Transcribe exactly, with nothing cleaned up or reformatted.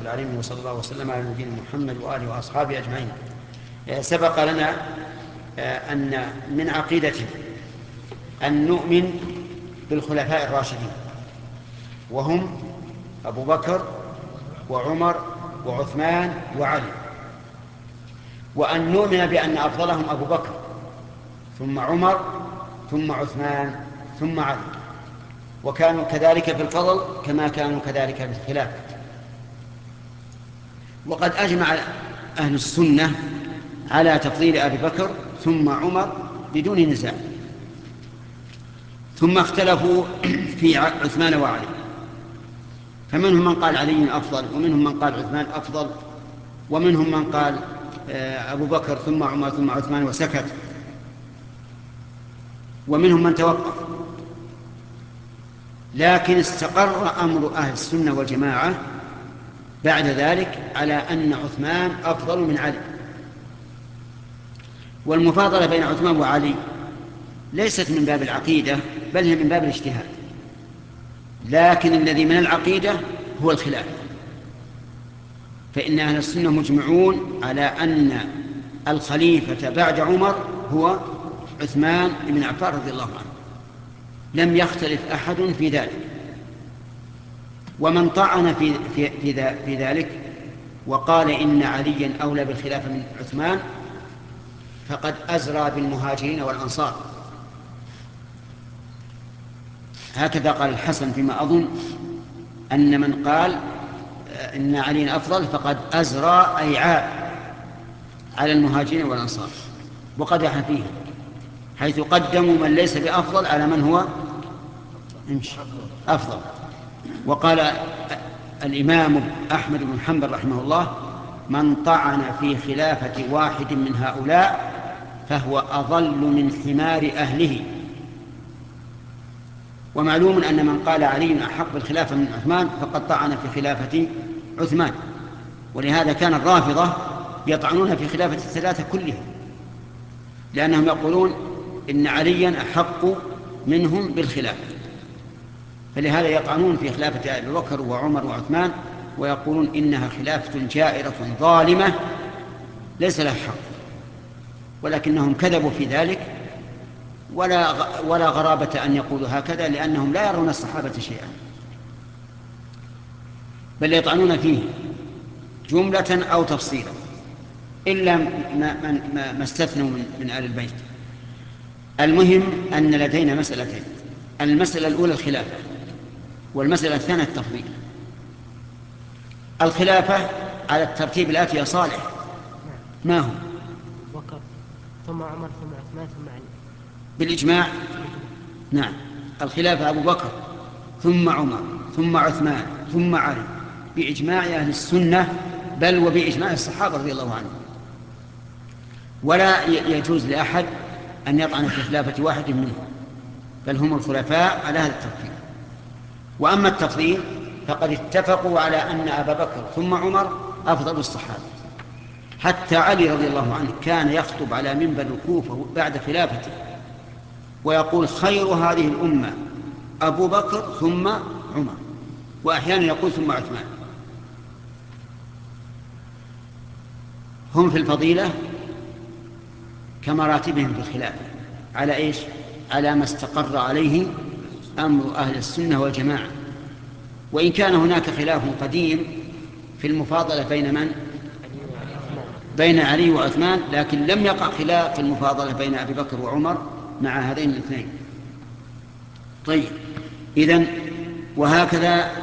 العالمين، وصلى الله وسلم على نبينا محمد وآله وأصحابه أجمعين. سبق لنا أن من عقيدته أن نؤمن بالخلفاء الراشدين، وهم أبو بكر وعمر وعثمان وعلي، وأن نؤمن بأن أفضلهم أبو بكر ثم عمر ثم عثمان ثم علي، وكانوا كذلك في الفضل كما كانوا كذلك في الخلافة. وقد أجمع أهل السنة على تفضيل أبي بكر ثم عمر بدون نزاع، ثم اختلفوا في عثمان وعلي، فمنهم من قال علي أفضل، ومنهم من قال عثمان أفضل، ومنهم من قال أبو بكر ثم عمر ثم عثمان وسكت، ومنهم من توقف. لكن استقر أمر أهل السنة والجماعة بعد ذلك على أن عثمان أفضل من علي. والمفاضلة بين عثمان وعلي ليست من باب العقيدة، بل هي من باب الاجتهاد، لكن الذي من العقيدة هو الخلاف. فإن أهل السنة مجمعون على أن الخليفة بعد عمر هو عثمان بن عفان رضي الله عنه، لم يختلف أحد في ذلك. ومن طعن في, في, في, في ذلك وقال إن عليا أولى بالخلافة من عثمان فقد أزرى بالمهاجرين والأنصار. هكذا قال الحسن فيما أظن، أن من قال إن علي أفضل فقد أزرى أي عاب على المهاجرين والأنصار، وقدح فيهم، حيث قدموا من ليس بأفضل على من هو أفضل. وقال الإمام أحمد بن حنبل رحمه الله: من طعن في خلافة واحد من هؤلاء فهو أضل من حمار أهله. ومعلوم أن من قال علي أحق بالخلافة من عثمان فقد طعن في خلافة عثمان، ولهذا كان الرافضة يطعنون في خلافة الثلاثة كلهم، لأنهم يقولون إن عليا أحق منهم بالخلافة، فلهذا يطعنون في خلافة أبي بكر وعمر وعثمان، ويقولون إنها خلافة جائرة ظالمة ليس لها حق. ولكنهم كذبوا في ذلك، ولا ولا غرابة أن يقولوا هكذا، لأنهم لا يرون الصحابة شيئا، بل يطعنون فيه جملة أو تفصيلا، إلا ما, ما, ما استثنوا من, من آل البيت. المهم أن لدينا مسألتين: المسألة الأولى الخلافة، والمسألة الثانية التفضيل. الخلافة على الترتيب الآتي يا صالح، ما هو؟ بكر ثم عمر ثم عثمان ثم علي بالإجماع. نعم، الخلافة أبو بكر ثم عمر ثم عثمان ثم علي بإجماع أهل السنة، بل وبإجماع الصحابة رضي الله عنهم. ولا يجوز لأحد أن يطعن في خلافة واحد منهم، بل هم الخلفاء على هذا الترتيب. وأما التفضيل فقد اتفقوا على أن أبا بكر ثم عمر أفضل الصحابة، حتى علي رضي الله عنه كان يخطب على منبر الكوفة بعد خلافته ويقول: خير هذه الأمة أبو بكر ثم عمر، وأحيانا يقول ثم عثمان. هم في الفضيلة كمراتبهم في الخلافة على إيش؟ على ما استقر عليه أمر أهل السنة والجماعة. وإن كان هناك خلاف قديم في المفاضلة بين من؟ بين علي وعثمان، لكن لم يقع خلاف في المفاضلة بين أبي بكر وعمر مع هذين الاثنين. طيب، إذن وهكذا